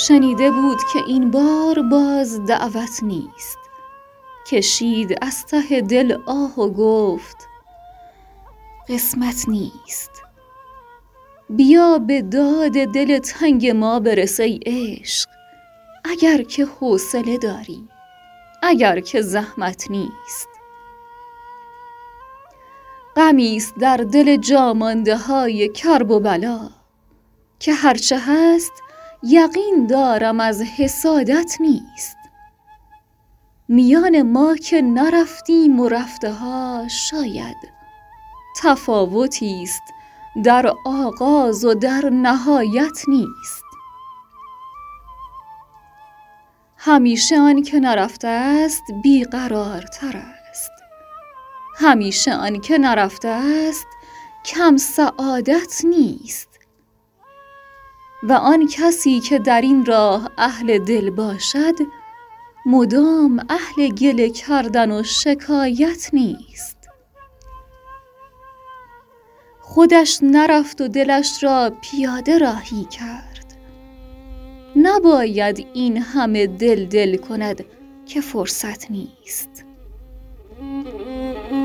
شنیده بود که این بار باز دعوت نیست. کشید از ته دل آه و گفت قسمت نیست. بیا به داد دل تنگ ما برس ای عشق، اگر که حوصله داری، اگر که زحمت نیست. غمی است در دل جامانده های کرب و بلا، که هرچه هست یقین دارم از حسادت نیست. میان ما که نرفتیم و رفته ها شاید تفاوتی است در آغاز و در نهایت نیست. همیشه آن که نرفته است بیقرارتر است، همیشه آن که نرفته است کم سعادت نیست. و آن کسی که در این راه اهل دل باشد مدام اهل گله کردن و شکایت نیست. خودش نرفت و دلش را پیاده راهی کرد، نباید این همه دل کند که فرصت نیست.